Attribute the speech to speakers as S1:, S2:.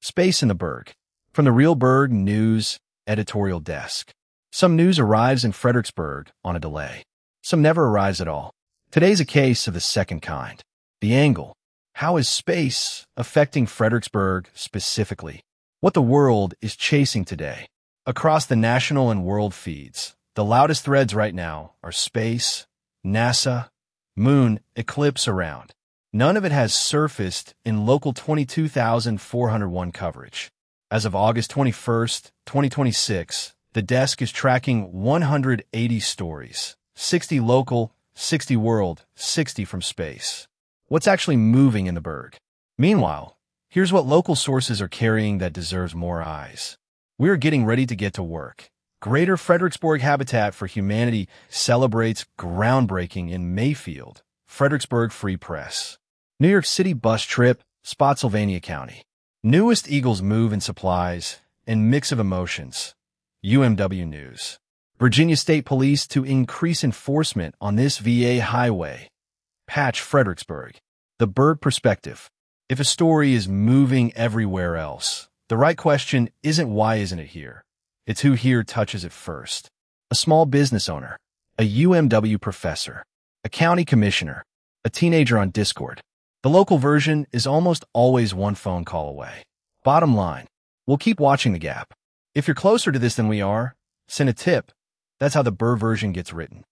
S1: Space in the Berg. From the Real Berg News editorial desk. Some news arrives in Fredericksburg on a delay. Some never arrives at all. Today's a case of the second kind. The angle. How is space affecting Fredericksburg specifically? What the world is chasing today. Across the national and world feeds, the loudest threads right now are space, NASA, moon, eclipse around. None of it has surfaced in local 22,401 coverage. As of August 21st, 2026, the desk is tracking 180 stories, 60 local, 60 world, 60 from space. What's actually moving in the Berg? Meanwhile, here's what local sources are carrying that deserves more eyes. We're getting ready to get to work. Greater Fredericksburg Habitat for Humanity celebrates groundbreaking in Mayfield, Fredericksburg Free Press. New York City bus trip, Spotsylvania County. Newest Eagles move in supplies and mix of emotions. UMW News. Virginia State Police to increase enforcement on this VA highway. Patch Fredericksburg. The Berg perspective. If a story is moving everywhere else, the right question isn't why isn't it here? It's who here touches it first. A small business owner, a UMW professor, a county commissioner, a teenager on Discord. The local version is almost always one phone call away. Bottom line, we'll keep watching the gap. If you're closer to this than we are, send a tip. That's how the Berg version gets written.